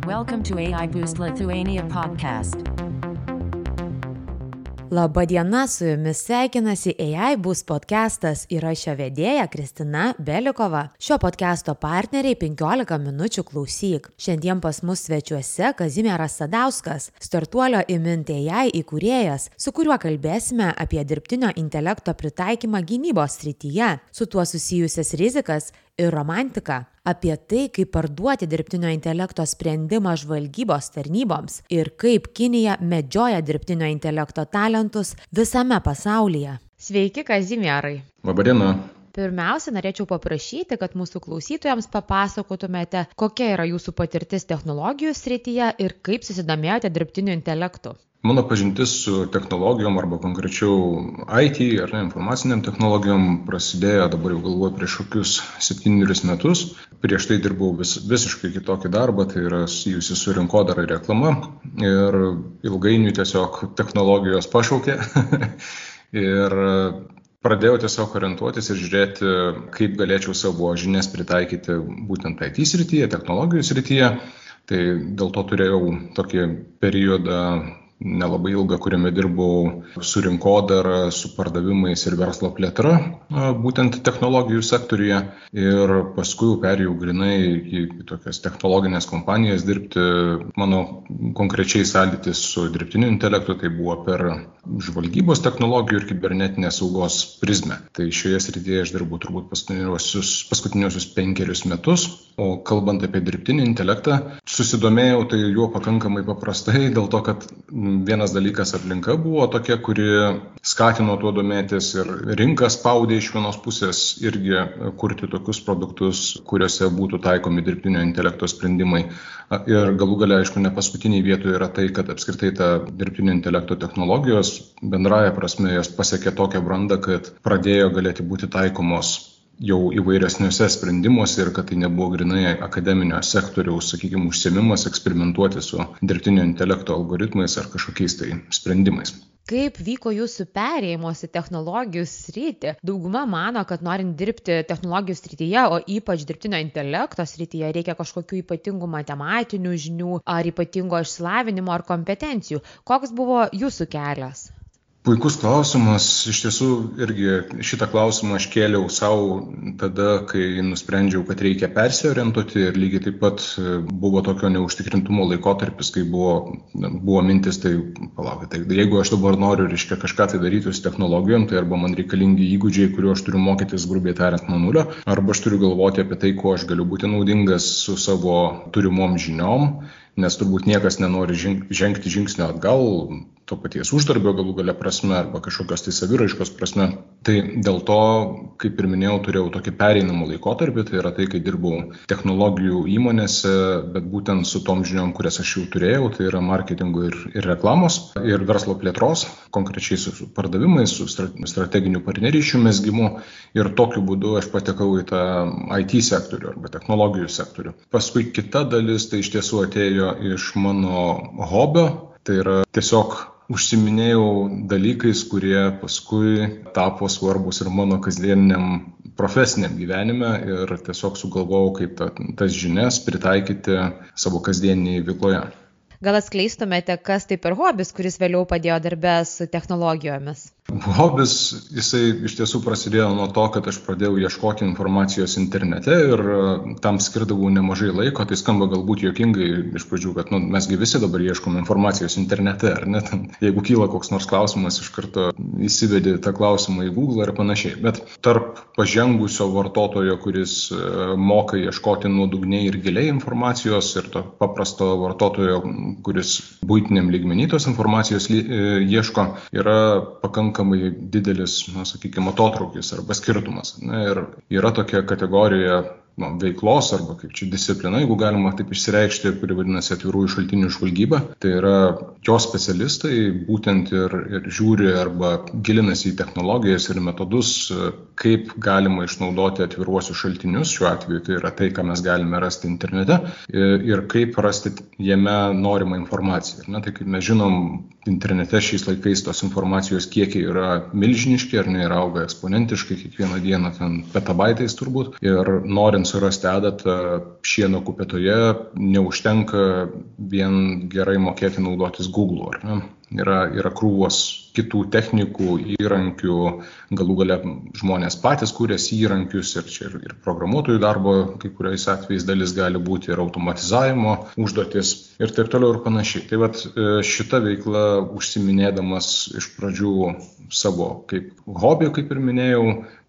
Welcome to AI Boost Lithuania podcast. Labadiena, su jumis sveikinasi AI Boost podcastas ir aš jo vedėja Kristina Belikova. Šio podcasto partneriai 15 minučių klausyk. Šiandien pas mus svečiuose Kazimieras Sadauskas, startuolio Imint AI įkūrėjas, su kuriuo kalbėsime apie dirbtinio intelekto pritaikymą gynybos srityje, su tuo susijusias rizikas ir romantiką, apie tai, kaip parduoti dirbtinio intelekto sprendimą žvalgybos tarnyboms ir kaip Kinija medžioja dirbtinio intelekto talentus visame pasaulyje. Sveiki, Kazimierai. Labadiena. Pirmiausia, norėčiau paprašyti, kad mūsų klausytojams papasakotumėte, kokia yra jūsų patirtis technologijų srityje ir kaip susidomėjote dirbtiniu intelektu. Mano pažintis su technologijom arba konkrečiau IT ar informaciniam technologijom prasidėjo dabar jau galvoju prieš kokius 7 metus. Prieš tai dirbau visiškai kitokį darbą, tai yra susijusi su rinkodara ir reklama. Ir ilgainiui tiesiog technologijos pašaukė. Ir pradėjau tiesiog orientuotis ir žiūrėti, kaip galėčiau savo žinias pritaikyti būtent IT srityje, technologijų srityje. Tai dėl to turėjau tokį periodą nelabai ilgą, kuriame dirbau su rinkodara, su pardavimais ir verslo plėtra, būtent technologijų sektoriuje. Ir paskui perėjau grinai į tokias technologinės kompanijas dirbti. Mano konkrečiai sąlytis su dirbtiniu intelektu tai buvo per žvalgybos technologijų ir kibernetinės saugos prizmę. Tai šioje srityje aš dirbau turbūt paskutiniuosius 5 metus. O kalbant apie dirbtinį intelektą, susidomėjau tai juo pakankamai paprastai, dėl to, kad vienas dalykas aplinka buvo tokia, kuri skatino tuo domėtis ir rinką spaudė iš vienos pusės irgi kurti tokius produktus, kuriuose būtų taikomi dirbtinio intelekto sprendimai. Ir galų gale, aišku, ne paskutiniai vietoje yra tai, kad apskritai ta dirbtinio intelekto technologijos bendraja prasme jos pasiekė tokią brandą, kad pradėjo galėti būti taikomos jau įvairesniuose sprendimuose ir kad tai nebuvo grinai akademinio sektoriaus, sakykime, užsiėmimas eksperimentuoti su dirbtinio intelekto algoritmais ar kažkokiais tai sprendimais. Kaip vyko jūsų perėjimas į technologijų sritį? Dauguma mano, kad norint dirbti technologijų srityje, o ypač dirbtinio intelekto srityje, reikia kažkokių ypatingų matematinių žinių ar ypatingo išsilavinimo ar kompetencijų. Koks buvo jūsų kelias? Puikus klausimas. Iš tiesų irgi šitą klausimą aš kėliau savo tada, kai nusprendžiau, kad reikia persiorientuoti ir lygiai taip pat buvo tokio neužtikrintumo laikotarpis, kai buvo mintis, tai palaukit, tai jeigu aš dabar noriu kažką tai daryti su technologijom, tai arba man reikalingi įgūdžiai, kuriuo aš turiu mokytis grubiai tariant nuo nulio, arba aš turiu galvoti apie tai, kuo aš galiu būti naudingas su savo turimom žiniom, nes turbūt niekas nenori žengti žingsnio atgal, to paties uždarbio galų gale prasme arba kažkokios tai saviraiškos prasme. Tai dėl to, kaip ir minėjau, turėjau tokį pereinamą laikotarpį, tai yra tai, kai dirbau technologijų įmonėse, bet būtent su tom žiniom, kurias aš jau turėjau, tai yra marketingo ir reklamos ir verslo plėtros, konkrečiai su pardavimais, su strateginių partnerysčių mezgimu ir tokiu būdu aš patekau į tą IT sektorių arba technologijų sektorių. Paskui kita dalis tai iš tiesų atėjo iš mano hobio, tai yra tiesiog užsiminėjau dalykais, kurie paskui tapo svarbus ir mano kasdieniniam profesiniam gyvenime ir tiesiog sugalvojau, kaip tas žinias pritaikyti savo kasdieninėje veikloje. Gal atskleistumėte, kas tai per hobis, kuris vėliau padėjo darbe su technologijomis? Hobis, jisai iš tiesų prasidėjo nuo to, kad aš pradėjau ieškoti informacijos internete ir tam skirdavau nemažai laiko. Tai skamba galbūt juokingai iš pradžių, kad mesgi visi dabar ieškom informacijos internete, ar ne? Jeigu kyla koks nors klausimas, iš karto įsivedi tą klausimą į Google ir panašiai. Bet tarp pažengusio vartotojo, kuris moka ieškoti nuodugniai ir giliai informacijos, ir to paprasto vartotojo, kuris buitiniam lygmenį tos informacijos ieško, yra pakankamai didelis, sakykime, atotrūkis arba skirtumas. Ir yra tokia kategorija veiklos arba kaip čia disciplina, jeigu galima taip išsireikšti, kuri vadinasi atvirųjų šaltinių žvalgyba. Tai yra jos specialistai būtent ir žiūri arba gilinasi į technologijas ir metodus, kaip galima išnaudoti atviruosius šaltinius, šiuo atveju tai yra tai, ką mes galime rasti internete, ir kaip rasti jame norimą informaciją. Tai kaip mes žinom, internete šiais laikais tos informacijos kiekiai yra milžiniški, ar ne, ir auga eksponentiškai kiekvieną dieną, ten petabaitais turbūt, ir norint norint surasti adatą šieno kupetoje, neužtenka vien gerai mokėti naudotis Google, ar ne? Yra krūvos kitų technikų, įrankių, galų gale žmonės patys kūrės įrankius ir čia ir programuotojų darbo, kai kuriais atvejais dalis gali būti ir automatizavimo užduotis ir taip toliau ir panašiai. Tai vat šita veikla užsiminėdamas iš pradžių savo kaip hobį, kaip ir minėjau,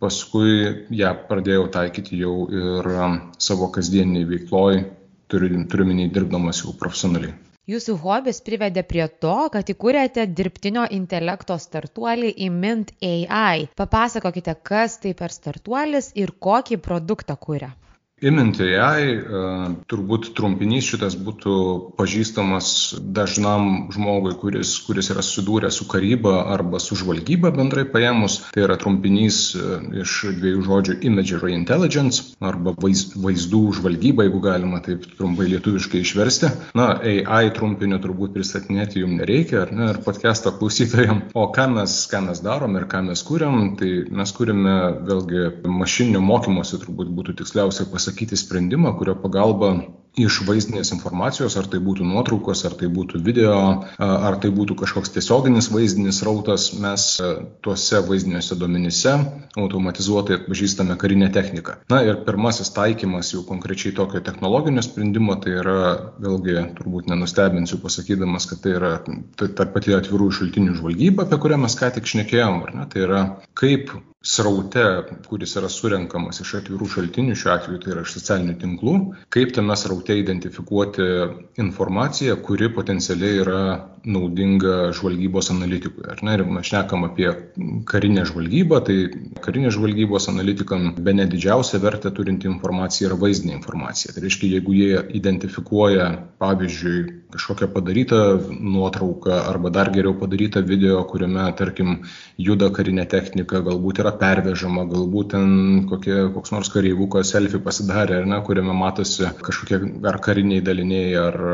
paskui ją pradėjau taikyti jau ir savo kasdieniniai veikloj, turiuomenį dirbdamas jau profesionaliai. Jūsų hobis privedė prie to, kad įkūrėte dirbtinio intelekto startuolį Imint AI. Papasakokite, kas tai per startuolis ir kokį produktą kuria. Imint AI, turbūt trumpinys šitas būtų pažįstamas dažnam žmogui, kuris yra susidūręs su karyba arba su žvalgyba bendrai paėmus. Tai yra trumpinys iš dviejų žodžių Imagery Intelligence arba vaizdų žvalgyba, jeigu galima taip trumpai lietuviškai išversti. Na, AI trumpinio turbūt pristatinėti jums nereikia, ar ne, ir podcast'o klausytojams. O ką mes darom ir ką mes kuriam, tai mes kuriame vėlgi mašininio mokymosi, turbūt būtų tiksliausia pasakyti sprendimą, kurio pagalba iš vaizdinės informacijos, ar tai būtų nuotraukos, ar tai būtų video, ar tai būtų kažkoks tiesioginis vaizdinis rautas, mes tuose vaizdiniuose duomenyse automatizuotai atpažįstame karinę techniką. Na ir pirmasis taikymas jau konkrečiai tokio technologinio sprendimo, tai yra, vėlgi, turbūt nenustebinsiu pasakydamas, kad tai yra ta pati atvirų šaltinių žvalgyba, apie kurią mes ką tik šnekėjom, ar ne? Tai yra kaip sraute, kuris yra surenkamas iš atvirų šaltinių, šiuo atveju tai yra iš socialinių tinklų, kaip tame sraute identifikuoti informaciją, kuri potencialiai yra naudinga žvalgybos analitikui. Ar ne? Ir mes šnekam apie karinę žvalgybą, tai karinės žvalgybos analitikam bene didžiausia vertė turinti informacija yra vaizdinė informacija. Tai reiškia, jeigu jie identifikuoja, pavyzdžiui, kažkokią padarytą nuotrauką arba dar geriau padarytą video, kuriame, tarkim, juda karinė technika, galbūt yra pervežama, galbūt ten koks nors kareivukas selfie pasidarė, ar ne, kuriame matosi kažkokie ar kariniai daliniai,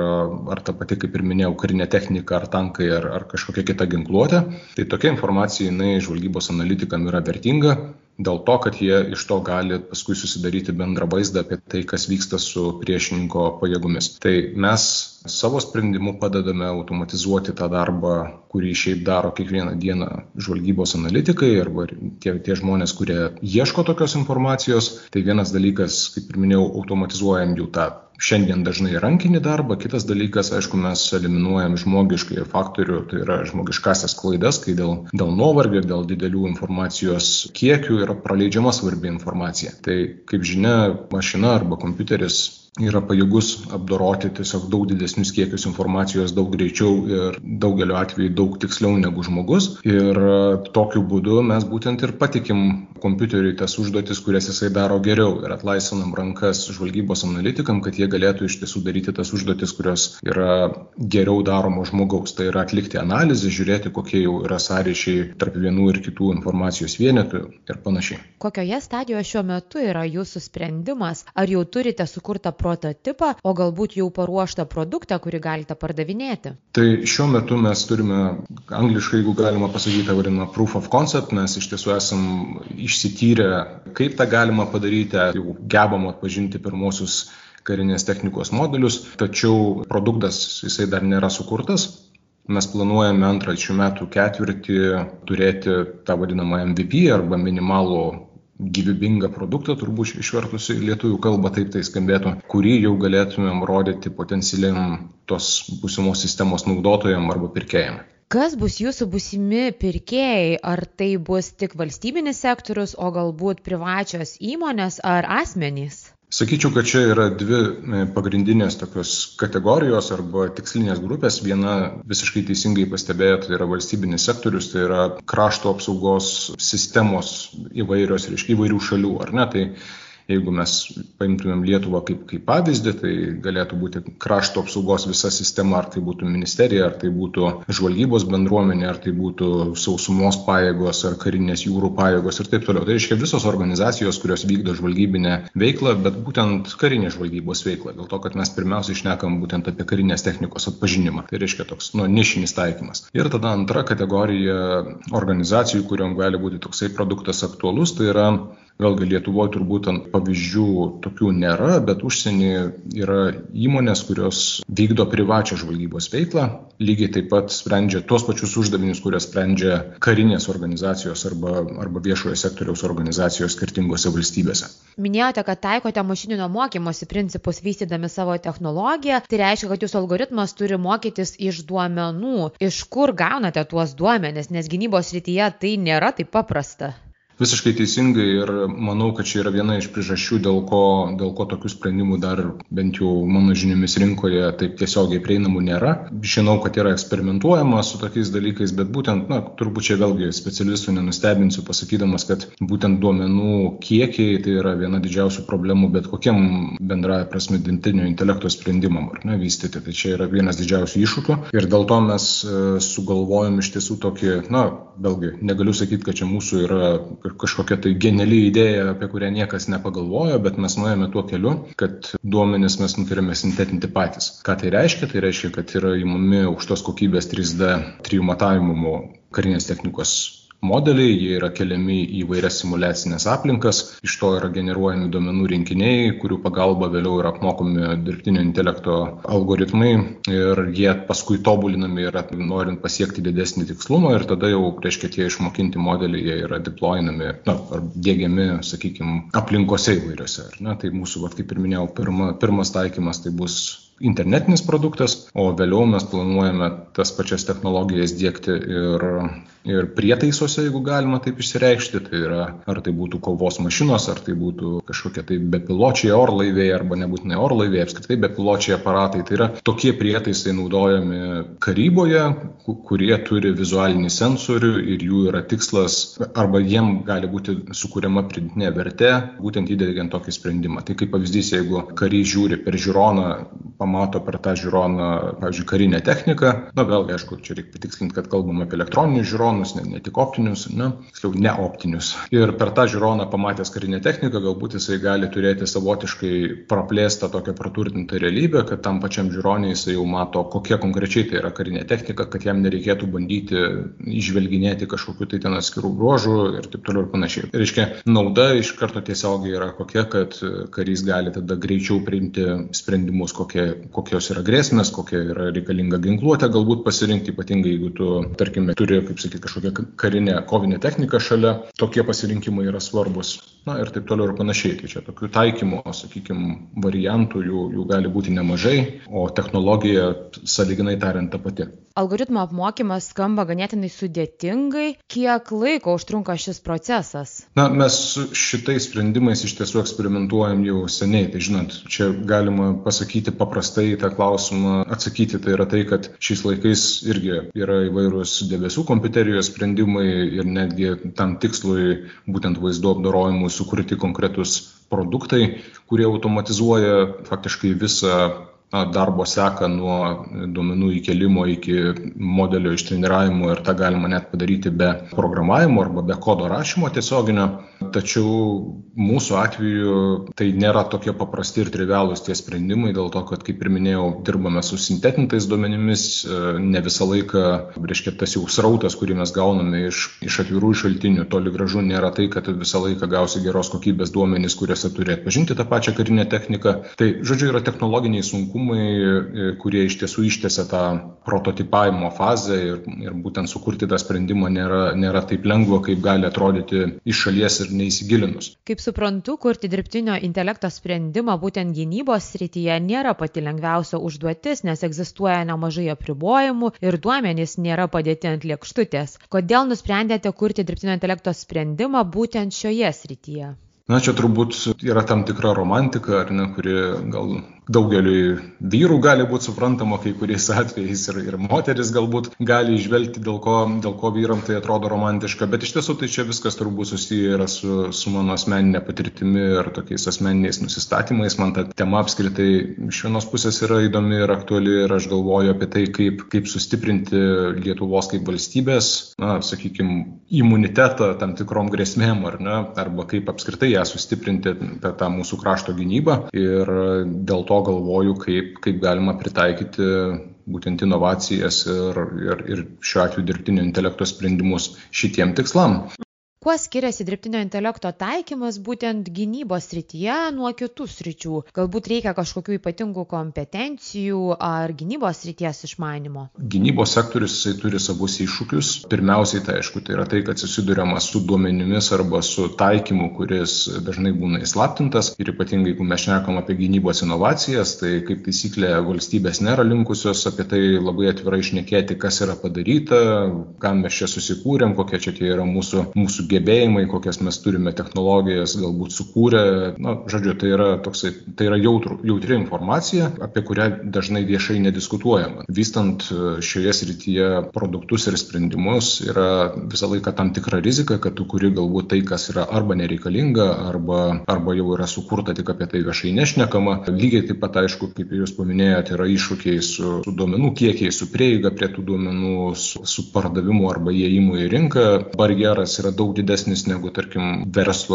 ar ta pati, kaip ir minėjau, karinė technika, ar tankai, ar kažkokia kita ginkluotė. Tai tokia informacija, jinai žvalgybos analitikam yra vertinga, dėl to, kad jie iš to gali paskui susidaryti bendrą vaizdą apie tai, kas vyksta su priešininko pajėgomis. Tai mes savo sprendimu padedame automatizuoti tą darbą, kurį šiaip daro kiekvieną dieną žvalgybos analitikai arba tie žmonės, kurie ieško tokios informacijos. Tai vienas dalykas, kaip ir minėjau, automatizuojam jų tą šiandien dažnai rankinį darbą. Kitas dalykas, aišku, mes eliminuojam žmogiškai faktorių, tai yra žmogiškasias klaidas, kai dėl nuovargio, dėl didelių informacijos kiekių yra praleidžiama svarbi informacija. Tai, kaip žinia, mašina arba kompiuteris yra pajėgus apdoroti tiesiog daug didesnius kiekius informacijos daug greičiau ir daugeliu atveju daug tiksliau negu žmogus. Ir tokiu būdu mes būtent ir patikim kompiuteriui tas užduotis, kurias jisai daro geriau ir atlaisvinam rankas žvalgybos analitikam, kad jie galėtų iš tiesų daryti tas užduotis, kurios yra geriau daromo žmogaus. Tai yra atlikti analizę, žiūrėti, kokie jau yra sąryšiai tarp vienų ir kitų informacijos vienetų ir panašiai. Kokioje stadijoje šiuo metu yra jūsų sprendimas? Ar jau turite sukurtą prototipą, o galbūt jau paruoštą produktą, kurį galite pardavinėti? Tai šiuo metu mes turime, angliškai, jeigu galima pasakyti, vadinamą proof of concept, mes iš tiesų esam išsityrę, kaip tą galima padaryti, jau gebam atpažinti pirmosius karinės technikos modelius, tačiau produktas jisai dar nėra sukurtas. Mes planuojame antrą šių metų ketvirtį turėti tą vadinamą MVP arba minimalų gyvybingą produktą, turbūt išvertus į lietuvių kalbą, taip tai skambėtų, kurį jau galėtumėm rodyti potencialiam tos būsimos sistemos naudotojam arba pirkėjam. Kas bus jūsų būsimi pirkėjai? Ar tai bus tik valstybinis sektorius, o galbūt privačios įmonės ar asmenys? Sakyčiau, kad čia yra dvi pagrindinės tokios kategorijos arba tikslinės grupės. Viena visiškai teisingai pastebėta, tai yra valstybinis sektorius, tai yra krašto apsaugos sistemos įvairios, reiškia įvairių šalių, ar ne? Tai jeigu mes paimtumėm Lietuvą kaip pavyzdį, tai galėtų būti krašto apsaugos visa sistema, ar tai būtų ministerija, ar tai būtų žvalgybos bendruomenė, ar tai būtų sausumos pajėgos, ar karinės jūrų pajėgos ir taip toliau. Tai reiškia visos organizacijos, kurios vykdo žvalgybinę veiklą, bet būtent karinės žvalgybos veiklą. Dėl to, kad mes pirmiausiai šnekam būtent apie karinės technikos atpažinimą. Tai reiškia toks nišinis taikymas. Ir tada antra kategorija organizacijų, kuriuom gali būti toksai produktas aktualus, tai yra Vėlgi Lietuvoje turbūt pavyzdžių tokių nėra, bet užsienyje yra įmonės, kurios vykdo privačią žvalgybos veiklą, lygiai taip pat sprendžia tuos pačius uždavinius, kurias sprendžia karinės organizacijos arba viešojo sektoriaus organizacijos skirtingose valstybėse. Minėjote, kad taikote mašininio mokymosi principus vystydami savo technologiją, tai reiškia, kad jūsų algoritmas turi mokytis iš duomenų. Iš kur gaunate tuos duomenis, nes gynybos srityje tai nėra taip paprasta? Visiškai teisingai ir manau, kad čia yra viena iš priežasčių, dėl ko tokių sprendimų dar bent jau mano žiniomis rinkoje taip tiesiogiai prieinamų nėra. Žinau, kad yra eksperimentuojama su tokiais dalykais, bet būtent, turbūt čia vėlgi specialistų nenustebinsiu pasakydamas, kad būtent duomenų kiekiai tai yra viena didžiausių problemų bet kokiam bendrąja prasme dirbtinio intelekto sprendimam vystyti. Tai čia yra vienas didžiausių iššūkių ir dėl to mes sugalvojom iš tiesų tokį, vėlgi negaliu sakyti, kad čia mūsų yra kažkokia tai geniali idėja, apie kurią niekas nepagalvojo, bet mes nuėjome tuo keliu, kad duomenis mes nutarėme sintetinti patys. Ką tai reiškia? Tai reiškia, kad yra įmami aukštos kokybės 3D trijų matavimų karinės technikos modeliai, jie yra keliami į įvairias simuliacinės aplinkas, iš to yra generuojami duomenų rinkiniai, kurių pagalba vėliau yra apmokomi dirbtinio intelekto algoritmai ir jie paskui tobulinami yra norint pasiekti didesnį tikslumą ir tada jau, reiškia, tie išmokinti modeliai jie yra deployinami, ar diegiami, sakykime, aplinkose įvairiose. Tai mūsų, kaip ir minėjau, pirmas taikymas tai bus internetinis produktas, o vėliau mes planuojame tas pačias technologijas diegti ir prietaisuose, jeigu galima taip išsireikšti. Tai yra, ar tai būtų kovos mašinos, ar tai būtų kažkokie tai bepiločiai orlaiviai, arba nebūtinai orlaiviai, apskritai bepiločiai aparatai. Tai yra tokie prietaisai naudojami karyboje, kurie turi vizualinį sensorių ir jų yra tikslas, arba jiem gali būti sukuriama pridėtinė vertė, būtent įdiegiant tokį sprendimą. Tai kaip pavyzdys, jeigu karys žiūri per žiūroną, pamato per tą žiūroną, pavyzdžiui, karinę techniką. Vėlgi, aišku, čia reikia patikslinti, kad kalbam apie elektroninius žiūronus, ne tik optinius, ne optinius. Ir per tą žiūroną pamatęs karinę techniką, galbūt jisai gali turėti savotiškai praplėstą tokią praturtintą realybę, kad tam pačiam žiūronė jisai jau mato, kokia konkrečiai tai yra karinė technika, kad jam nereikėtų bandyti išvelginėti kažkokiu tai ten atskirų bruožų ir taip toliau ir panašiai. Tai reiškia, nauda iš karto tiesiogiai yra kokia, kad karys gali tada greičiau priimti sprendimus, kokios yra grėsmės, kokia yra reikalinga ginkluotė, galbūt pasirinkti, ypatingai jeigu tu, tarkime, turi, kaip sakyti, kažkokią karinę kovinę techniką šalia, tokie pasirinkimai yra svarbus. Ir taip toliau ir panašiai. Tai čia tokių taikymo, sakykime, variantų jų gali būti nemažai, o technologija, sąlyginai tariant, ta pati. Algoritmo apmokymas skamba ganėtinai sudėtingai. Kiek laiko užtrunka šis procesas? Mes su šitais sprendimais iš tiesų eksperimentuojam jau seniai. Tai žinot, čia galima pasakyti paprastai tą klausimą atsakyti. Tai yra tai, kad šiais laikais irgi yra įvairūs debesų kompiuterijos sprendimai ir netgi tam tikslui būtent vaizdo apdorojimui sukurti konkretus produktai, kurie automatizuoja faktiškai visą darbo seką nuo duomenų įkelimo iki modelio ištreniravimo ir tą galima net padaryti be programavimo arba be kodo rašymo tiesioginio. Tačiau mūsų atveju tai nėra tokie paprasti ir trivialūs tie sprendimai, dėl to, kad, kaip ir minėjau, dirbame su sintetintais duomenimis, ne visą laiką, reiškia, tas jau srautas, kurį mes gauname iš atvirų šaltinių, toli gražu nėra tai, kad visą laiką gausi geros kokybės duomenys, kuriuose turi atpažinti tą pačią karinę techniką. Tai, žodžiu, yra technologiniai sunkumai, kurie iš tiesų ištęsia tą prototipavimo fazę ir būtent sukurti tą sprendimą nėra taip lengva, kaip gali atrodyti iš šalies ir neįsigilinus. Kaip suprantu, kurti dirbtinio intelekto sprendimą būtent gynybos srityje nėra pati lengviausia užduotis, nes egzistuoja nemažai apribojimų ir duomenys nėra padėti ant lėkštutės. Kodėl nusprendėte kurti dirbtinio intelekto sprendimą būtent šioje srityje? Čia turbūt yra tam tikra romantika, kuri gal daugeliui vyrų gali būti suprantama, kai kuriais atvejais ir moteris galbūt gali išvelgti, dėl ko vyram tai atrodo romantiška, bet iš tiesų tai čia viskas turbūt susiję yra su mano asmeninė patirtimi ir tokiais asmeniniais nusistatymais. Man ta tema apskritai iš vienos pusės yra įdomi ir aktuali ir aš galvoju apie tai, kaip sustiprinti Lietuvos kaip valstybės, sakykime, imunitetą tam tikrom grėsmėm arba kaip apskritai ją sustiprinti per tą mūsų krašto gynybą ir dėl to galvoju, kaip galima pritaikyti būtent inovacijas ir šiuo atveju dirbtinio intelekto sprendimus šitiem tikslam. Kuo skiriasi dirbtinio intelekto taikymas būtent gynybos srityje nuo kitų sričių? Galbūt reikia kažkokių ypatingų kompetencijų ar gynybos srities išmanimo? Gynybos sektorius jisai turi savus iššūkius. Pirmiausiai, tai aišku, tai yra tai, kad susiduriama su duomenimis arba su taikymu, kuris dažnai būna įslaptintas. Ir ypatingai, jeigu mes šnekam apie gynybos inovacijas, tai kaip taisyklė valstybės nėra linkusios apie tai labai atvirai šnekėti, kas yra padaryta, kam mes čia susikūrėm, kokie čia tie yra mūsų gebėjimai, kokias mes turime technologijas galbūt sukūrę. Žodžiu, tai yra jautri informacija, apie kurią dažnai viešai nediskutuojama. Vystant šioje srityje produktus ir sprendimus yra visą laiką tam tikra rizika, kad tu kuri galbūt tai, kas yra arba nereikalinga, arba jau yra sukurta, tik apie tai viešai nešnekama. Lygiai taip pat, aišku, kaip jūs paminėjote, yra iššūkiai su duomenų kiekiai, su prieiga prie tų duomenų, su pardavimu arba įėjimu į rinką. Barjeras yra daug didesnis negu, tarkim,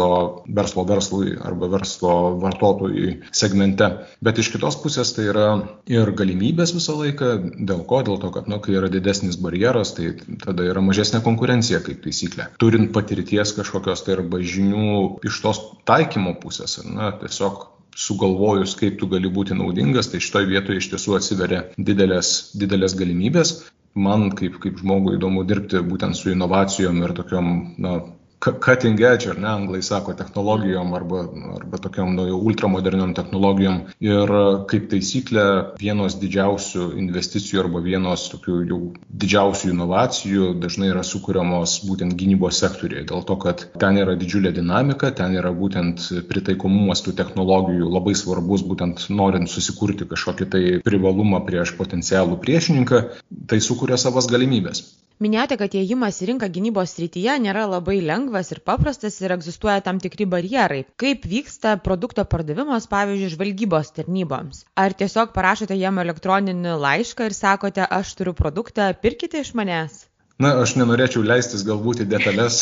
verslui arba verslo vartotojui segmente. Bet iš kitos pusės tai yra ir galimybės visą laiką. Dėl ko? Dėl to, kad kai yra didesnis barjeras, tai tada yra mažesnė konkurencija kaip taisyklė. Turint patirties kažkokios tai arba žinių iš tos taikymo pusės, tiesiog sugalvojus, kaip tu gali būti naudingas, tai šitoj vietoje iš tiesų atsiveria didelės galimybės. Man kaip žmogui įdomu dirbti būtent su inovacijom ir tokiom, cutting edge, anglai sako, technologijom arba tokiom ultramoderniom technologijom. Ir kaip taisyklė, vienos didžiausių investicijų arba vienos tokių jau didžiausių inovacijų dažnai yra sukuriamos būtent gynybos sektoriuje. Dėl to, kad ten yra didžiulė dinamika, ten yra būtent pritaikomumas tų technologijų labai svarbus, būtent norint susikurti kažkokį tai privalumą prieš potencialų priešininką, tai sukuria savas galimybės. Minėjote, kad įėjimas į rinką gynybos srityje nėra labai lengvas ir paprastas ir egzistuoja tam tikri barjerai. Kaip vyksta produkto pardavimas, pavyzdžiui, žvalgybos tarnyboms? Ar tiesiog parašote jiem elektroninį laišką ir sakote, aš turiu produktą, pirkite iš manęs? Aš nenorėčiau leistis galbūt į detalės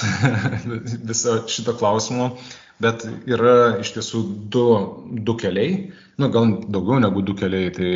viso šito klausimo, bet yra iš tiesų du keliai, gal daugiau negu du keliai, tai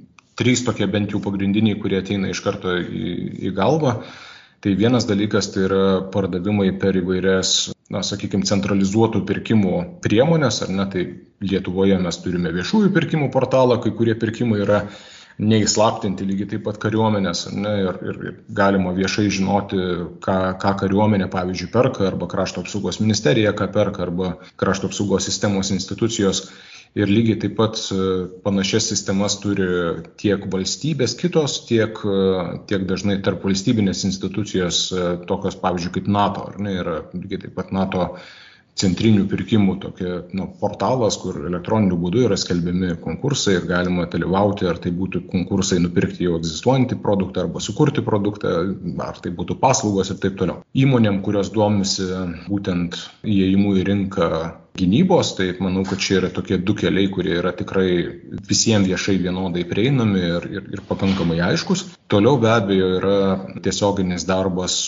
3 tokie bent jau pagrindiniai, kurie ateina iš karto į galvą. Tai vienas dalykas tai yra pardavimai per įvairias, sakykime, centralizuotų pirkimų priemonės, tai Lietuvoje mes turime viešųjų pirkimų portalą, kai kurie pirkimai yra neįslaptinti lygiai taip pat kariuomenės, ir galima viešai žinoti, ką kariuomenė, pavyzdžiui, perka, arba Krašto apsaugos ministerija, ką perka, arba Krašto apsaugos sistemos institucijos. Ir lygiai taip pat panašias sistemas turi tiek valstybės kitos, tiek dažnai tarp valstybinės institucijos, tokios pavyzdžiui kaip NATO. Yra lygiai taip pat NATO centrinių pirkimų portalas, kur elektroniniu būdu yra skelbiami konkursai ir galima dalyvauti, ar tai būtų konkursai nupirkti jau egzistuojantį produktą arba sukurti produktą, ar tai būtų paslaugos ir taip toliau. Įmonėm, kurios domisi būtent įėjimu į rinką gynybos, tai manau, kad čia yra tokie 2 keliai, kurie yra tikrai visiems viešai vienodai prieinami ir pakankamai aiškus. Toliau be abejo yra tiesioginis darbas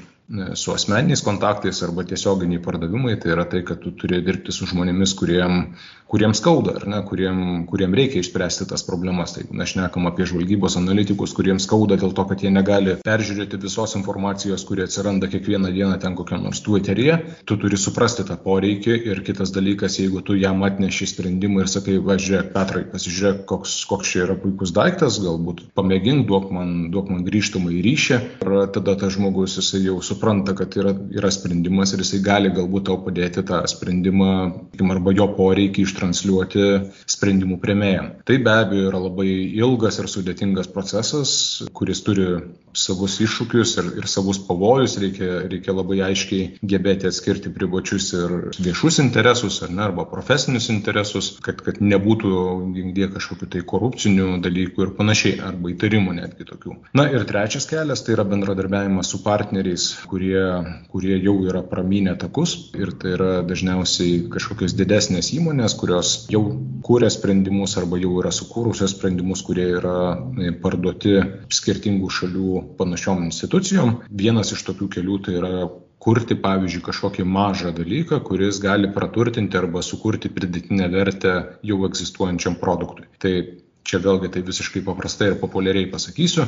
su asmeniniais kontaktais arba tiesioginiai pardavimai, tai yra tai, kad tu turi dirbti su žmonėmis, kuriem skauda, kuriem reikia išspręsti tas problemas. Tai mes šnekam apie žvalgybos analitikus, kuriems skauda dėl to, kad jie negali peržiūrėti visos informacijos, kurie atsiranda kiekvieną dieną ten kokiam nors Twitteryje. Tu turi suprasti tą poreikį ir kitas dalykas, jeigu tu jam atneši sprendimą ir sakai, žiūrėk, Petrai, pasižiūrėk, koks čia yra puikus daiktas, galbūt pamėgink, duok man grįžtamą į ryšį. Ir tada tas žmogus jisai jau supranta, kad yra sprendimas ir jisai gali galbūt tau padėti tą sprendimą arba jo poreikį transliuoti sprendimų priėmėjam. Tai be abejo yra labai ilgas ir sudėtingas procesas, kuris turi savus iššūkius ir savus pavojus. Reikia labai aiškiai gebėti atskirti privačius ir viešus interesus, arba profesinius interesus, kad nebūtų gimdė kažkokių tai korupcinių dalykų ir panašiai, arba įtarimų netgi tokių. Ir trečias kelias tai yra bendradarbiavimas su partneriais, kurie jau yra pramynę takus, ir tai yra dažniausiai kažkokios didesnės įmonės, kurios jau kūrė sprendimus arba jau yra sukūrusios sprendimus, kurie yra parduoti skirtingų šalių panašiom institucijom. Vienas iš tokių kelių tai yra kurti, pavyzdžiui, kažkokį mažą dalyką, kuris gali praturtinti arba sukurti pridėtinę vertę jau egzistuojančiam produktui. Tai čia vėlgi tai visiškai paprastai ir populiariai pasakysiu.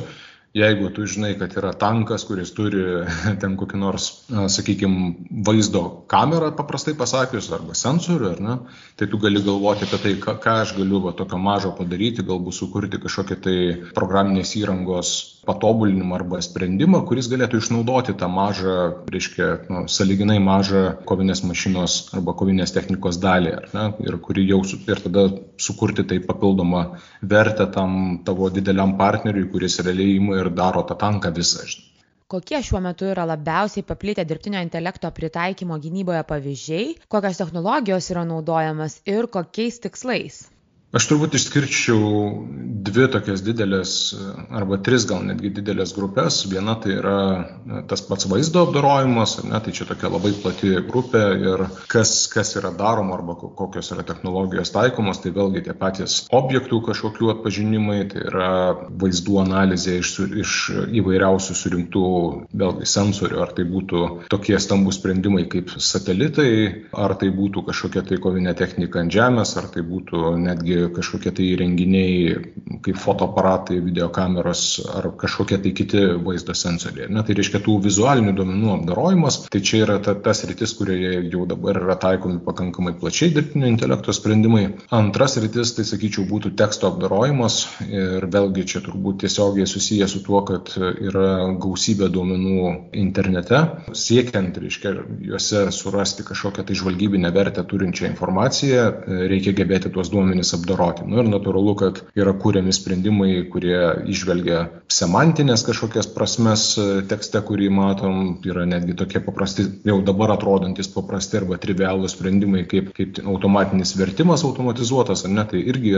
Jeigu tu žinai, kad yra tankas, kuris turi ten kokį nors, sakykime, vaizdo kamerą, paprastai pasakius, arba sensorių, ar ne, tai tu gali galvoti apie tai, ką aš galiu tokio mažo padaryti, galbūt sukurti kažkokią tai programinės įrangos patobulinimą arba sprendimą, kuris galėtų išnaudoti tą mažą, reiškia, sąlyginai mažą kovinės mašinos arba kovinės technikos dalį, ar ne, ir tada sukurti tai papildomą vertę tam tavo dideliam partneriui, kuris realiai ima ir daro tą tanką visą. Kokie šiuo metu yra labiausiai paplitę dirbtinio intelekto pritaikymo gynyboje pavyzdžiai, kokios technologijos yra naudojamas ir kokiais tikslais? Aš turbūt išskirčiau dvi tokias didelės, arba tris gal netgi didelės grupės. Viena tai yra tas pats vaizdo apdorojimas, tai čia tokia labai plati grupė ir kas yra daroma arba kokios yra technologijos taikomos, tai vėlgi tie patys objektų kažkokių atpažinimai, tai yra vaizdų analizė iš įvairiausių surinktų vėlgi sensorių, ar tai būtų tokie stambūs sprendimai kaip satelitai, ar tai būtų kažkokia tai kovinė technika ant žemės, ar tai būtų netgi kažkokie tai įrenginiai kaip fotoaparatai, videokameros ar kažkokie tai kiti vaizdo sensoriai. Tai reiškia tų vizualinių duomenų apdorojimas, tai čia yra tas rytis, kurioje jau dabar yra taikomi pakankamai plačiai dirbtinio intelekto sprendimai. Antras rytis, tai sakyčiau, būtų teksto apdorojimas ir vėlgi čia turbūt tiesiogiai susiję su tuo, kad yra gausybė duomenų internete. Siekiant, reiškia, juose surasti kažkokią tai žvalgybinę vertę turinčią informaciją, reikia gebėti tuos duomenis apdoroti. Ir natūralu, kad yra kūriami sprendimai, kurie išvelgia semantinės kažkokias prasmes tekste, kurį matom, yra netgi tokie paprasti, jau dabar atrodantis paprasti arba trivialūs sprendimai, kaip automatinis vertimas automatizuotas, ar ne, tai irgi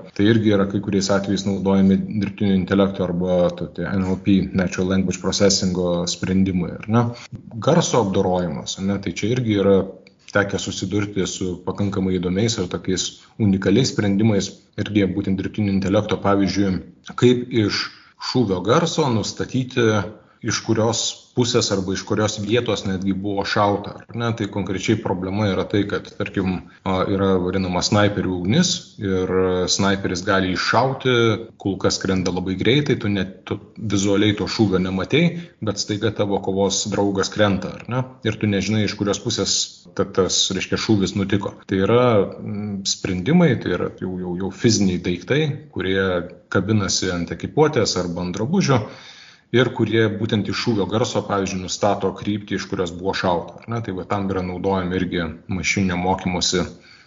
yra kai kuriais atvejais naudojami dirbtinio intelekto arba NLP, Natural Language Processing sprendimai, ar ne. Garso apdorojimas, ar ne, tai čia irgi yra tekę susidurti su pakankamai įdomiais ir tokiais unikaliais sprendimais irgi būtent dirbtinio intelekto, pavyzdžiui, kaip iš šūvio garso nustatyti, iš kurios pusės arba iš kurios vietos netgi buvo šauta. Tai konkrečiai problema yra tai, kad, tarkim, yra vadinama snaiperių ugnis ir snaiperis gali iššauti, kulka skrenda labai greitai, tu vizualiai to šūvio nematei, bet staiga tavo kovos draugas krenta, ir tu nežinai, iš kurios pusės tas, reiškia, šūvis nutiko. Tai yra sprendimai, tai yra jau fiziniai daiktai, kurie kabinasi ant ekipuotės arba ant drabužio, ir kurie būtent iš šūvio garso, pavyzdžiui, nustato kryptį, iš kurios buvo šauta. Tai tam yra naudojami irgi mašininio mokymosi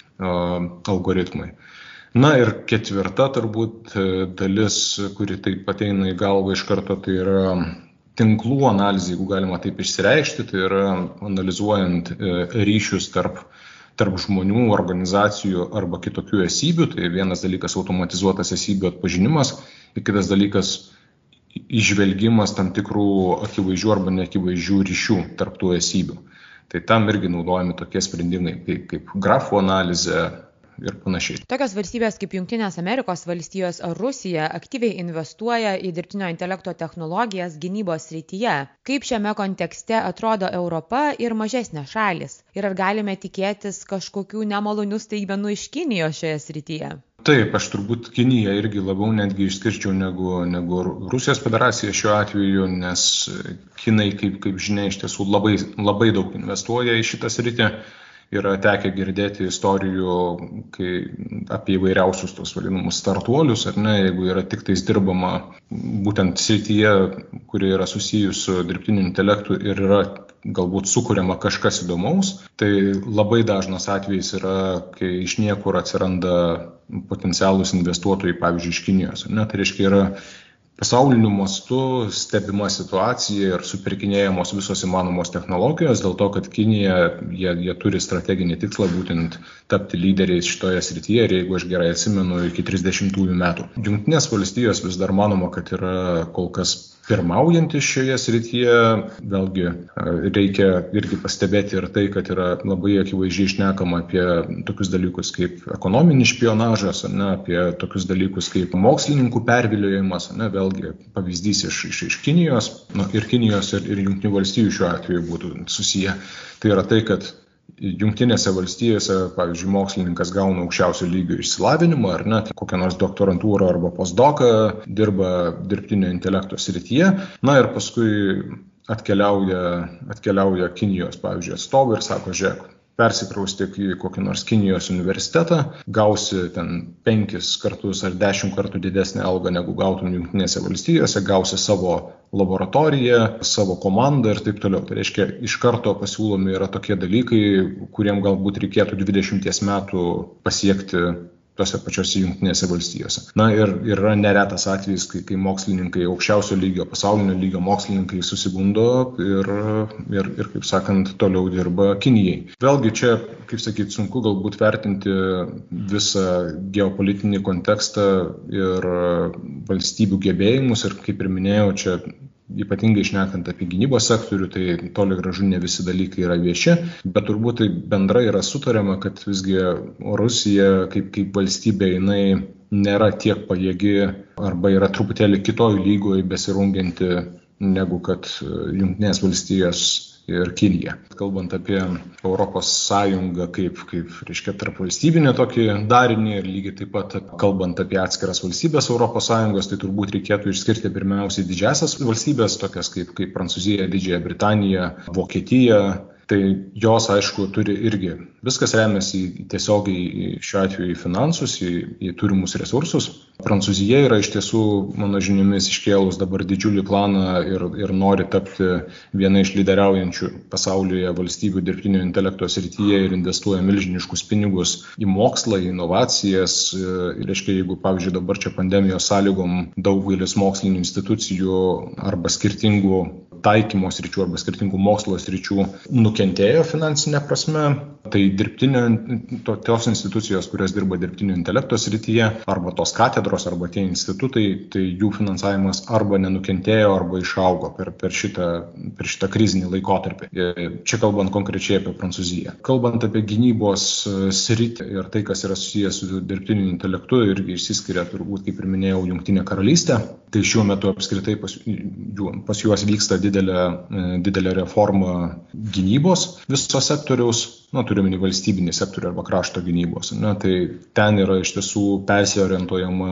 algoritmai. Ir ketvirta turbūt dalis, kuri taip ateina į galvą iš karto, tai yra tinklų analizė, jeigu galima taip išsireikšti, tai yra analizuojant ryšius tarp žmonių, organizacijų arba kitokių esybių. Tai vienas dalykas automatizuotas esybių atpažinimas, ir kitas dalykas įžvelgimas tam tikrų akivaizdžių arba neakivaizdžių ryšių tarp tų esybių. Tai tam irgi naudojami tokie sprendimai kaip grafų analizė ir panašiai. Tokios valstybės kaip Jungtinės Amerikos valstijos ar Rusija aktyviai investuoja į dirbtinio intelekto technologijas gynybos srityje. Kaip šiame kontekste atrodo Europa ir mažesnės šalis? Ir ar galime tikėtis kažkokių nemalonių staigmenų iš Kinijos šioje srityje? Taip, aš turbūt Kiniją irgi labiau netgi išskirčiau negu Rusijos federacija šiuo atveju, nes kinai, kaip žinia, iš tiesų labai daug investuoja į šitą sritį. Yra tekę girdėti istorijų apie įvairiausius tos vadinamus startuolius, ar ne, jeigu yra tik tais dirbama būtent srityje, kuri yra susijus su dirbtiniu intelektu ir yra galbūt sukuriama kažkas įdomaus, tai labai dažnas atvejis yra, kai iš niekur atsiranda potencialūs investuotojai, pavyzdžiui, iš Kinijos. Tai reiškia, yra pasauliniu mastu stebima situacija ir supirkinėjamos visos įmanomos technologijos, dėl to, kad Kinija, jie turi strateginį tikslą būtent tapti lyderiais šitoje srityje ir jeigu aš gerai atsimenu, iki 30 metų. Jungtinės valstijos vis dar manoma, kad yra kol kas pirmaujantis šioje srityje. Vėlgi reikia irgi pastebėti ir tai, kad yra labai akivaizdžiai šnekama apie tokius dalykus kaip ekonominis špionažas, apie tokius dalykus kaip mokslininkų perviliojimas, vėlgi pavyzdys iš Kinijos, ir Kinijos ir Jungtinių valstijų šiuo atveju būtų susiję. Tai yra tai, kad Jungtinėse valstijose, pavyzdžiui, mokslininkas gauna aukščiausio lygio išsilavinimą, ar ne, kokią nors doktorantūrą arba postdoką, dirba dirbtinio intelekto srityje, na ir paskui atkeliauja Kinijos, pavyzdžiui, atstovai ir sako, žiūrėk, persikraustyk į kokį nors Kinijos universitetą, gausi ten 5 kartus ar 10 kartų didesnę algą negu gautum Jungtinėse valstijose, gausi savo laboratoriją, savo komandą ir taip toliau. Tai reiškia, iš karto pasiūlomi yra tokie dalykai, kuriem galbūt reikėtų 20 metų pasiekti tose pačiose Jungtinėse valstijose. Na ir yra neretas atvejis, kai mokslininkai, aukščiausio lygio, pasaulinio lygio mokslininkai susigundo ir kaip sakant, toliau dirba Kinijai. Vėlgi čia, kaip sakyti, sunku galbūt vertinti visą geopolitinį kontekstą ir valstybių gebėjimus ir, kaip ir minėjau, čia ypatingai šnekant apie gynybos sektorių, tai toli gražu ne visi dalykai yra vieši, bet turbūt tai bendrai yra sutariama, kad visgi Rusija kaip valstybė jinai nėra tiek pajėgi arba yra truputėlį kitoj lygoje besirungianti negu kad Jungtinės valstijos ir Kinija. Kalbant apie Europos Sąjungą kaip reiškia, tarpvalstybinį tokį darinį ir lygiai taip pat kalbant apie atskiras valstybės Europos Sąjungos, tai turbūt reikėtų išskirti pirmiausiai didžiasias valstybės, tokias kaip Prancūzija, Didžiąją Britaniją, Vokietija. Tai jos, aišku, turi irgi. Viskas remiasi tiesiogiai šiuo atveju į finansus, į turimus resursus. Prancūzija yra iš tiesų, mano žiniomis, iškėlus dabar didžiulį planą ir nori tapti viena iš lyderiaujančių pasaulyje valstybių dirbtinio intelekto srityje ir investuoja milžiniškus pinigus į mokslą, į inovacijas. Reiškia, jeigu, pavyzdžiui, dabar čia pandemijos sąlygom daugelis mokslinių institucijų arba skirtingų taikymo sričių arba skirtingų mokslo sričių nukentėjo finansinė prasme, tai tos institucijos, kurios dirba dirbtinio intelekto srityje, arba tos katedros, arba tie institutai, tai jų finansavimas arba nenukentėjo, arba išaugo per šitą krizinį laikotarpį. Čia kalbant konkrečiai apie Prancūziją. Kalbant apie gynybos sritį ir tai, kas yra susijęs su dirbtiniu intelektu, irgi išsiskiria turbūt, kaip ir minėjau, Jungtinė karalystė. Tai šiuo metu apskritai pas juos vyksta didelė reforma gynybos viso sektoriaus, turime į valstybinį sektorių arba krašto gynybos. Tai ten yra iš tiesų persiorientuojama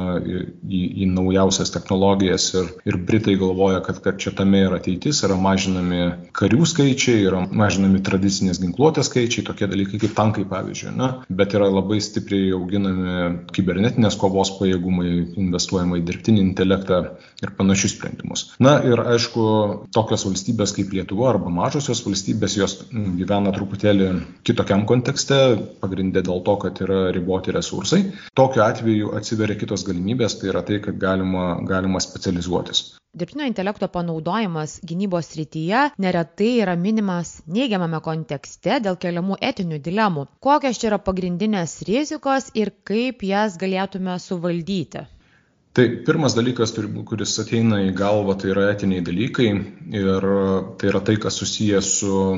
į naujausias technologijas ir Britai galvoja, kad čia tame yra ateitis, yra mažinami karių skaičiai, yra mažinami tradicinės ginkluotės skaičiai, tokie dalykai kaip tankai pavyzdžiui, bet yra labai stipriai auginami kibernetinės kovos pajėgumai, investuojama į dirbtinį intelektą ir panašius sprendimus. Ir aišku, tokios valstybės kaip Lietuva arba mažosios valstybės, jos gyvena truputėlį kitokiam kontekste, pagrindė dėl to, kad yra riboti resursai. Tokiu atveju atsiveria kitos galimybės, tai yra tai, kad galima specializuotis. Dirbtinio intelekto panaudojimas gynybos srityje neretai yra minimas neigiamame kontekste dėl keliamų etinių dilemų. Kokios čia yra pagrindinės rizikos ir kaip jas galėtume suvaldyti? Tai pirmas dalykas, kuris ateina į galvą, tai yra etiniai dalykai ir tai yra tai, kas susijęs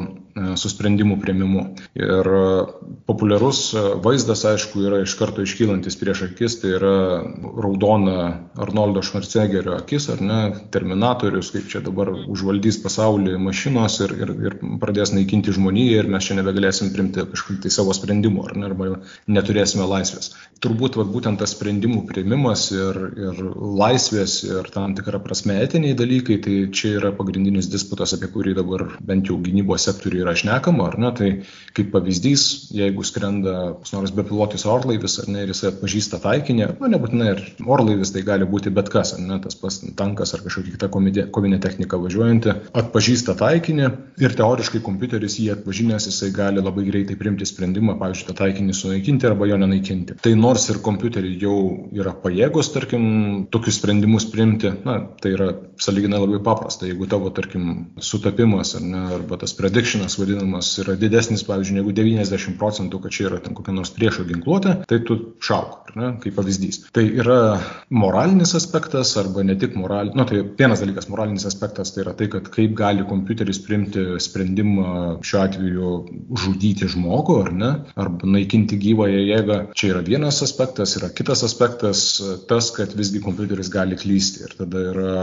su sprendimų priėmimu. Ir populiarus vaizdas, aišku, yra iš karto iškylantis prieš akis, tai yra raudona Arnoldo Schwarzeneggerio akis, ar ne, Terminatorius, kaip čia dabar užvaldys pasaulį mašinos ir pradės naikinti žmoniją ir mes čia nebegalėsim priimti kažkokį tai savo sprendimų, ar ne, arba neturėsime laisvės. Turbūt būtent tas sprendimų priėmimas ir laisvės ir tam tikrą prasme etiniai dalykai, tai čia yra pagrindinis disputas, apie kurį dabar bent jau gynybos sektoriuje yra šnekama, ar ne, tai kaip pavyzdys, jeigu skrenda nors bepilotis orlaivis, ar ne, ir jisai atpažįsta taikinį, nebūtinai ir orlaivis, tai gali būti bet kas, ar ne, tas pas tankas ar kažkokia kita kovinė technika važiuojanti, atpažįsta taikinį ir teoriškai kompiuteris jį atpažinęs, jisai gali labai greitai priimti sprendimą, pavyzdžiui, tą taikinį sunaikinti arba jo nenaikinti. Tai nors ir kompiuteriai jau yra pajėgos, tarkim, tokius sprendimus priimti, tai yra sąlyginai labai paprasta. Jeigu tavo, tarkim, sutapimas arba tas predictionas vadinamas yra didesnis, pavyzdžiui, negu 90%, kad čia yra ten kokia nors priešo ginkluotė, tai tu šauk, kaip pavyzdys. Tai yra moralinis aspektas arba ne tik moralinis. Tai vienas dalykas, moralinis aspektas, tai yra tai, kad kaip gali kompiuteris priimti sprendimą šiuo atveju žudyti žmogų, ar ne, arba naikinti gyvąją jėgą. Čia yra vienas aspektas, yra kitas aspektas, tas, kad visgi kompiuteris gali klysti ir tada yra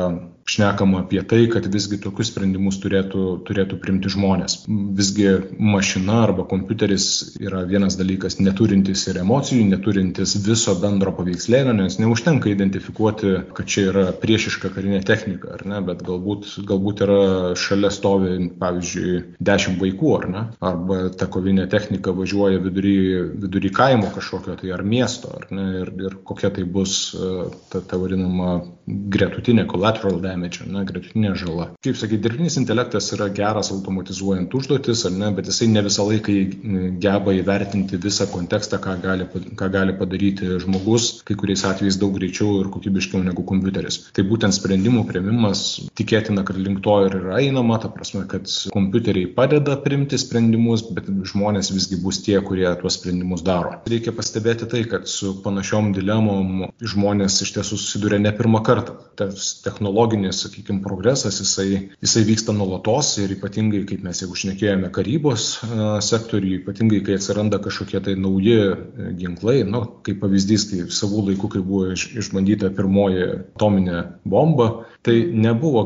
šnekama apie tai, kad visgi tokius sprendimus turėtų priimti žmonės. Visgi mašina arba kompiuteris yra vienas dalykas neturintis ir emocijų, neturintis viso bendro paveikslėlio, nes neužtenka identifikuoti, kad čia yra priešiška karinė technika, ar ne, bet galbūt yra šalia stovi, pavyzdžiui, 10 vaikų, ar ne, arba ta kovinė technika važiuoja vidury kaimo kažkokio tai ar miesto, ar ne, ir kokia tai bus ta vadinama gretutinė collateral damage, ne, gretutinė žala. Kaip sakyti, dirbtinis intelektas yra geras automatizuojant užduotis, ar ne, bet jisai ne visą laiką geba įvertinti visą kontekstą, ką gali padaryti žmogus, kai kuriais atvejais daug greičiau ir kokybiškiau negu kompiuteris. Tai būtent sprendimų priėmimas tikėtina, kad link to ir yra einama, ta prasme, kad kompiuteriai padeda priimti sprendimus, bet žmonės visgi bus tie, kurie tuos sprendimus daro. Reikia pastebėti tai, kad su panašiom dilemom žmonės iš tiesų susiduria ne pirmą kartą. Tas technologinis, sakykime, progresas, jisai vyksta nuolatos ir ypatingai, kaip mes jau šnekėjome, karybos sektoriui, ypatingai, kai atsiranda kažkokie tai nauji ginklai, kaip pavyzdys, tai savų laikų, kai buvo išbandyta pirmoji atominė bomba, tai nebuvo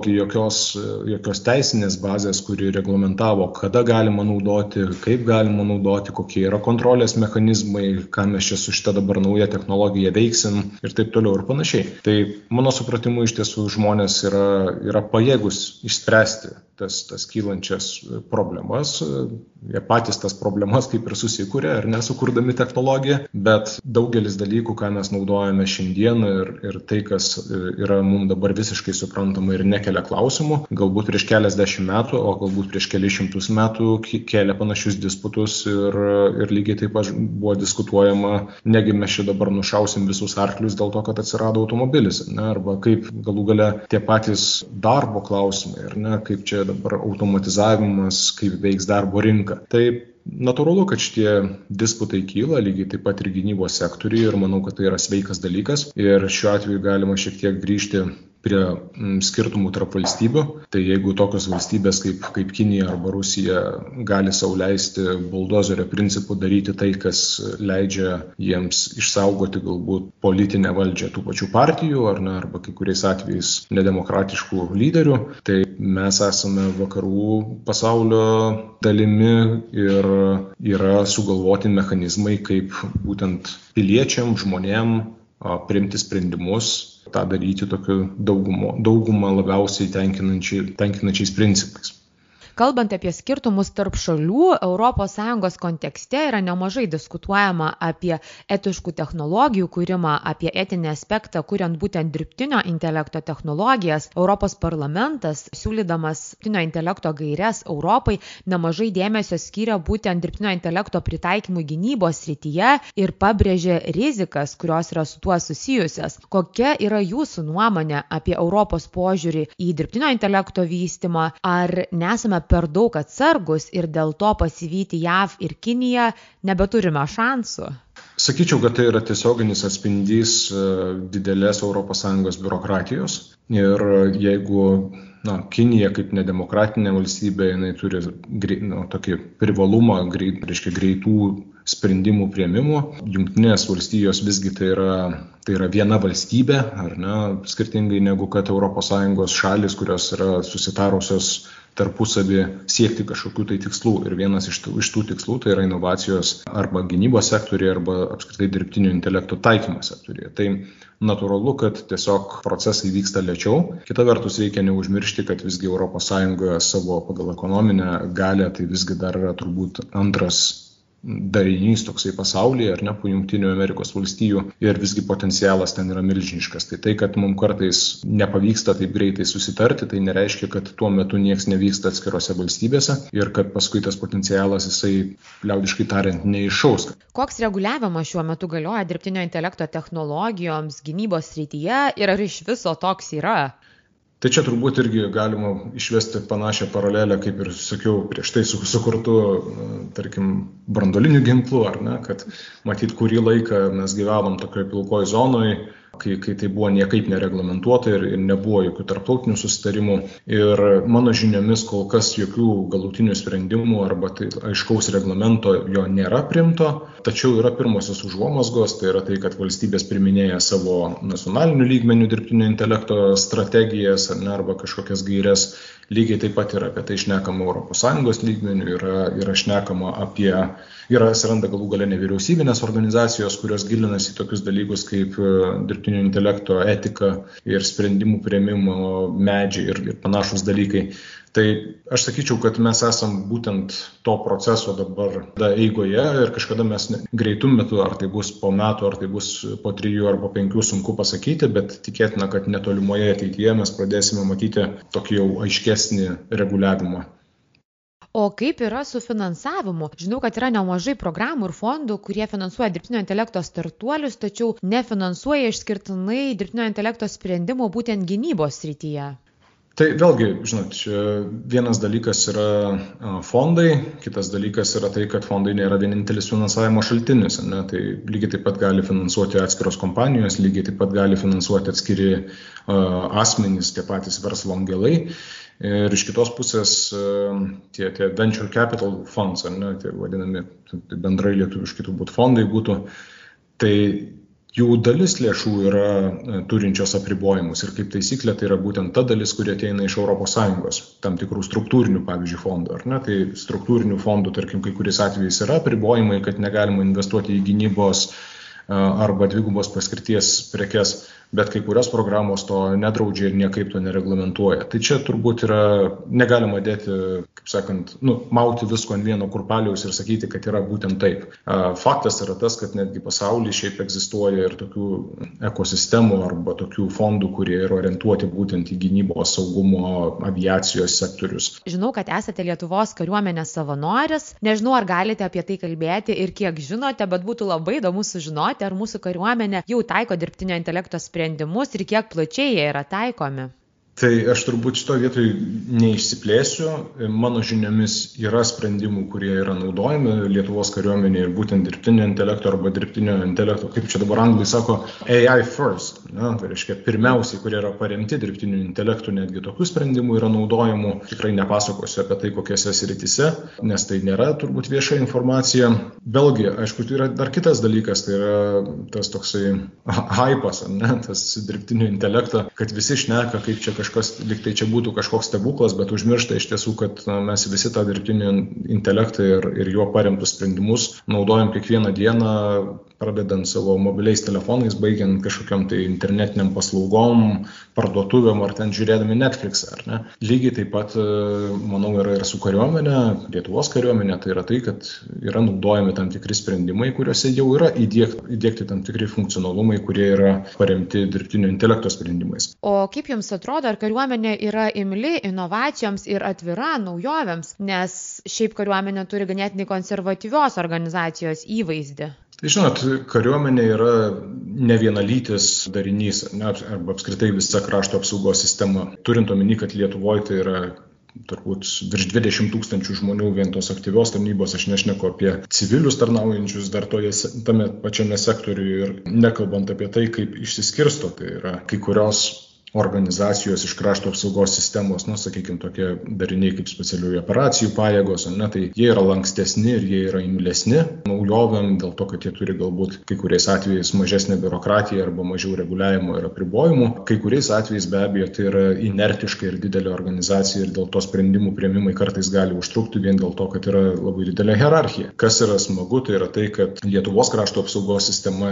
jokios teisinės bazės, kuri reglamentavo, kada galima naudoti, kaip galima naudoti, kokie yra kontrolės mechanizmai, ką mes čia su šita dabar nauja technologija veiksim ir taip toliau ir panašiai. Tai mano supratimu iš tiesų žmonės yra pajėgus išspręsti tas kylančias problemas. Jie patys tas problemas kaip ir susikūrė ar nesukurdami technologiją, bet daugelis dalykų, ką mes naudojame šiandien ir tai, kas yra mums dabar visiškai suprantama ir nekelia klausimų, galbūt prieš keliasdešimt metų, o galbūt prieš kelius šimtus metų kelia panašius disputus ir lygiai taip pat buvo diskutuojama, negi mes čia dabar nušausim visus arklius dėl to, kad atsirado automobilis, ne, arba kaip galų gale tie patys darbo klausimai, ar ne, kaip čia dabar automatizavimas, kaip veiks darbo rinka. Tai natūralu, kad šitie disputai kyla, lygiai taip pat ir gynybos sektoriuje ir manau, kad tai yra sveikas dalykas. Ir šiuo atveju galima šiek tiek grįžti prie skirtumų tarp valstybių. Tai jeigu tokios valstybės kaip Kinija arba Rusija gali sau leisti buldozerio principų daryti tai, kas leidžia jiems išsaugoti galbūt politinę valdžią tų pačių partijų arba kai kuriais atvejais nedemokratiškų lyderių, tai mes esame vakarų pasaulio dalimi ir yra sugalvoti mechanizmai, kaip būtent piliečiam, žmonėm priimti sprendimus, tą daryti tokiu daugumą labiausiai tenkinančiais principais. Kalbant apie skirtumus tarp šalių, ES kontekste yra nemažai diskutuojama apie etiškų technologijų kūrimą, apie etinį aspektą, kuriant būtent dirbtinio intelekto technologijas. Europos parlamentas, siūlydamas dirbtinio intelekto gaires Europai, nemažai dėmesio skiria būtent dirbtinio intelekto pritaikymui gynybos srityje ir pabrėžė rizikas, kurios yra su tuo susijusios. Kokia yra jūsų nuomonė apie Europos požiūrį į dirbtinio intelekto vystymą? Ar nesame per daug atsargus ir dėl to pasivyti JAV ir Kiniją nebeturime šansų? Sakyčiau, kad tai yra tiesioginis atspindys didelės ES biurokratijos. Ir jeigu Kinija kaip nedemokratinė valstybė, jinai turi tokį privalumą greitų sprendimų priėmimo. Jungtinės valstijos visgi tai yra viena valstybė, ar ne, skirtingai negu kad ES šalis, kurios yra susitarusios tarpusavį siekti kažkokių tai tikslų. Ir vienas iš tų tikslų tai yra inovacijos arba gynybos sektoriuje, arba apskritai dirbtinio intelekto taikymo sektoriuje. Tai natūralu, kad tiesiog procesai vyksta lėčiau. Kita vertus reikia neužmiršti, kad visgi ES savo pagal ekonominę galią tai visgi dar yra turbūt antras darinys toksai pasaulyje, ar ne, po Jungtinių Amerikos valstijų, ir visgi potencialas ten yra milžiniškas. Tai, kad mums kartais nepavyksta taip greitai susitarti, tai nereiškia, kad tuo metu nieks nevyksta atskirose valstybėse ir kad paskui tas potencialas, jisai, liaudiškai tariant, neiššaus. Koks reguliavimas šiuo metu galioja dirbtinio intelekto technologijoms gynybos srityje ir ar iš viso toks yra? Tai čia turbūt irgi galima išvesti panašią paralelę, kaip ir sakiau, prieš tai sukurtų, tarkim, branduolinių ginklų, ar ne, kad matyt, kurį laiką mes gyvenom tokioje pilkoje zonoje, kai tai buvo niekaip nereglamentuota ir nebuvo jokių tarptautinių susitarimų. Ir mano žiniomis kol kas jokių galutinių sprendimų arba tai aiškaus reglamento jo nėra priimto, tačiau yra pirmosios užuomazgos, tai yra tai, kad valstybės priiminėja savo nacionalinių lygmenių dirbtinio intelekto strategijas arba kažkokias gaires. Lygiai taip pat yra apie tai šnekama ES lygmenių, yra šnekama atsiranda galų gale nevyriausybinės organizacijos, kurios gilinasi į tokius dalykus kaip dirbtinio intelekto etika ir sprendimų priėmimo medžiai ir panašus dalykai. Tai aš sakyčiau, kad mes esam būtent to proceso dabar eigoje ir kažkada mes greitų metų, ar tai bus po metų, ar tai bus po 3 ar po 5, sunku pasakyti, bet tikėtina, kad netolimoje ateityje mes pradėsime matyti tokį jau aiškesnį reguliavimą. O kaip yra su finansavimu? Žinau, kad yra nemažai programų ir fondų, kurie finansuoja dirbtinio intelekto startuolius, tačiau nefinansuoja išskirtinai dirbtinio intelekto sprendimų būtent gynybos srityje. Tai vėlgi, žinot, vienas dalykas yra fondai, kitas dalykas yra tai, kad fondai nėra vienintelis finansavimo šaltinis. Ne? Tai lygiai taip pat gali finansuoti atskiros kompanijos, lygiai taip pat gali finansuoti atskiri asmenys, tie patys verslo angelai. Ir iš kitos pusės tie venture capital funds, ne? Tai vadinami bendrai lietuviškai turbūt fondai būtų, tai jų dalis lėšų yra turinčios apribojimus ir kaip taisyklė tai yra būtent ta dalis, kurie ateina iš ES, tam tikrų struktūrinių, pavyzdžiui, fondų. Ar ne? Tai struktūrinių fondų, tarkim, kai kuriais atvejais yra apribojimai, kad negalima investuoti į gynybos arba dvigubos paskirties prekes, bet kai kurios programos to nedraudžia ir niekaip to nereglamentuoja. Tai čia turbūt yra, negalima dėti, kaip sakant, mauti visko ant vieno kurpaliaus ir sakyti, kad yra būtent taip. Faktas yra tas, kad netgi pasaulyje šiaip egzistuoja ir tokių ekosistemų arba tokių fondų, kurie yra orientuoti būtent į gynybos, saugumo, aviacijos sektorius. Žinau, kad esate Lietuvos kariuomenės savanoris. Nežinau, ar galite apie tai kalbėti ir kiek žinote, bet būtų labai įdomu sužinoti, ar mūsų kariuomenė jau taiko dirbtinio intelekto sprendimus ir kiek plačiai jie yra taikomi. Tai aš turbūt šitoje vietoje neišsiplėsiu. Mano žiniomis yra sprendimų, kurie yra naudojami Lietuvos kariuomenėje ir būtent dirbtinio intelekto arba dirbtinio intelekto, kaip čia dabar anglai sako, AI first. Ne? Tai reiškia, pirmiausiai, kurie yra paremti dirbtiniu intelektu, netgi tokių sprendimų yra naudojamų. Tikrai nepasakosiu apie tai, kokiose srityse, nes tai nėra turbūt vieša informacija. Vėlgi, aišku, tai yra dar kitas dalykas, tai yra tas toksai hypas, ne? Tas dirbtinio intelekto, kad visi šneka, kaip čia kažkas, lyg tai čia būtų kažkoks stebuklas, bet užmiršta iš tiesų, kad mes visi tą dirbtinį intelektą ir juo paremtus sprendimus naudojam kiekvieną dieną, pradedant savo mobiliais telefonais, baigiant kažkokiam tai internetiniam paslaugom, parduotuvėm ar ten žiūrėdami Netflix, ar ne. Lygiai taip pat, manau, yra ir su kariuomenė, Lietuvos kariuomenė, tai yra tai, kad yra naudojami tam tikri sprendimai, kuriuose jau yra įdiegti tam tikri funkcionalumai, kurie yra paremti dirbtinio intelekto sprendimais. O kaip jums atrodo, ar kariuomenė yra imli inovacijoms ir atvira naujovėms, nes šiaip kariuomenė turi ganėtinai konservatyvios organizacijos įvaizdį? Tai žinot, kariuomenė yra ne vienalytis darinys, arba apskritai visa krašto apsaugos sistema. Turint omeny, kad Lietuvoje tai yra turbūt virš 20 000 žmonių vien tos aktyvios tarnybos, aš nešneku apie civilius tarnaujančius dar tame pačiame sektoriuje ir nekalbant apie tai, kaip išsiskirsto, tai yra kai kurios organizacijos iš krašto apsaugos sistemos, sakykime, tokie dariniai kaip specialiųjų operacijų pajėgos, tai jie yra lankstesni ir jie yra imlesni naujovėm, dėl to, kad jie turi galbūt kai kuriais atvejais mažesnę biurokratiją arba mažiau reguliavimo ir apribojimų. Kai kuriais atvejais be abejo tai yra inertiška ir didelė organizacija ir dėl to sprendimų priėmimai kartais gali užtrukti vien dėl to, kad yra labai didelė hierarchija. Kas yra smagu, tai yra tai, kad Lietuvos krašto apsaugos sistema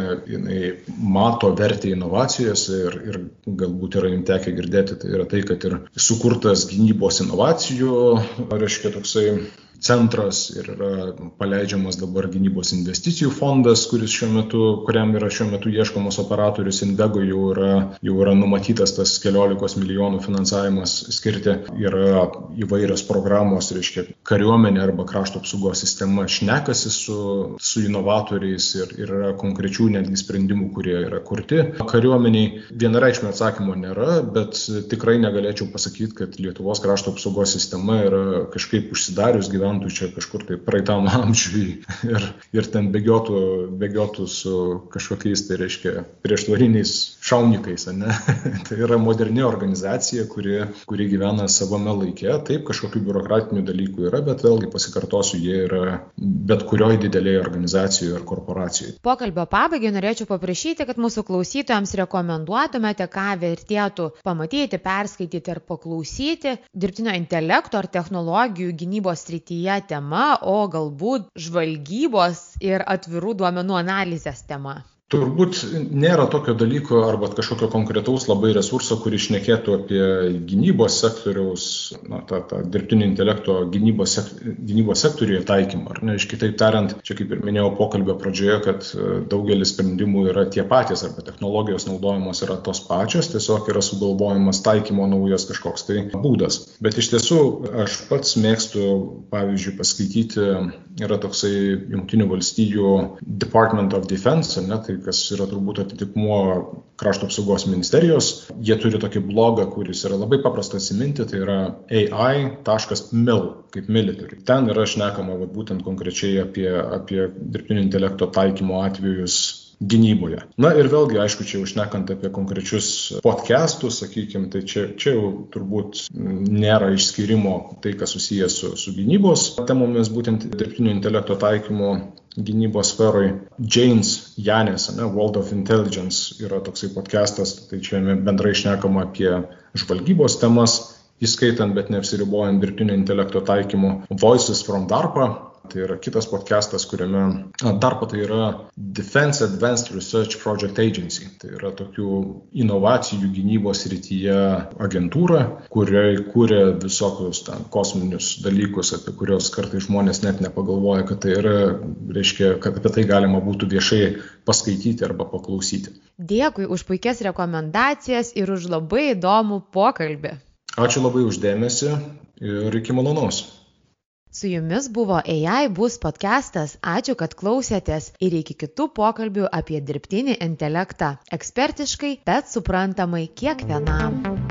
mato vertę inovacijose ir galbūt yra jums tekę girdėti, tai yra tai, kad ir sukurtas gynybos inovacijų, reiškia toksai centras ir yra paleidžiamas dabar gynybos investicijų fondas, kuriam yra šiuo metu ieškomas operatorius. Invego jau yra numatytas tas 14 milijonų finansavimas skirti. Yra įvairios programos, reiškia kariuomenė arba krašto apsaugos sistema šnekasi su inovatoriais ir yra konkrečių netgi sprendimų, kurie yra kurti. Kariuomeniai vienareikšmio atsakymo nėra, bet tikrai negalėčiau pasakyti, kad Lietuvos krašto apsaugos sistema yra kažkaip užsidarius gyventi gyventų čia kažkur tai praeitam amžiui ir ten bėgiotų su kažkokiais, tai reiškia, prieštvariniais šaunikais, ne? Tai yra moderni organizacija, kuri gyvena savame laike. Taip, kažkokių biurokratinių dalykų yra, bet vėlgi pasikartosiu, jie yra bet kurioje didelėje organizacijoje ar korporacijoje. Pokalbio pabaigai norėčiau paprašyti, kad mūsų klausytojams rekomenduotumėte, ką vertėtų pamatyti, perskaityti ar paklausyti dirbtinio intelekto ar technologijų gynybos srityje tema, o galbūt žvalgybos ir atvirų duomenų analizės tema. Turbūt nėra tokio dalyko arba kažkokio konkretaus labai resurso, kuris šnekėtų apie gynybos sektoriaus, tą dirbtinio intelekto gynybos sektoriuje taikymą. Ar ne, iš kitaip tariant, čia kaip ir minėjau pokalbio pradžioje, kad daugelis sprendimų yra tie patys arba technologijos naudojamos yra tos pačios, tiesiog yra sugalvojimas taikymo naujas kažkoks tai būdas. Bet iš tiesų aš pats mėgstu, pavyzdžiui, paskaityti, yra toksai Jungtinių valstijų Department of Defense, ne, tai kas yra turbūt atitikmuo Krašto apsaugos ministerijos. Jie turi tokį blogą, kuris yra labai paprasta atsiminti, tai yra ai.mil, kaip military. Ten yra šnekama būtent konkrečiai apie dirbtinio intelekto taikymo atvejus gynyboje. Na ir vėlgi, aišku, čia jau šnekant apie konkrečius podcastus, sakykime, tai čia jau turbūt nėra išskyrimo tai, kas susijęs su gynybos temomis, būtent dirbtinio intelekto taikymo gynybos sferoj. James Janės, World of Intelligence yra toksai podcastas, tai čia bendrai šnekama apie žvalgybos temas, įskaitant, bet neapsiribojant dirbtinio intelekto taikymu. Voices from DARPA, tai yra kitas podcastas, kuriame DARPA tai yra Defense Advanced Research Project Agency. Tai yra tokių inovacijų gynybos srityje agentūra, kuriai kūrė visokius kosminius dalykus, apie kurios kartais žmonės net nepagalvoja, kad tai yra, reiškia, kad apie tai galima būtų viešai paskaityti arba paklausyti. Dėkui už puikias rekomendacijas ir už labai įdomų pokalbį. Ačiū labai už dėmesį ir iki malonaus. Su jumis buvo AI Bus podcastas. Ačiū, kad klausėtės ir iki kitų pokalbių apie dirbtinį intelektą. Ekspertiškai, bet suprantamai kiekvienam.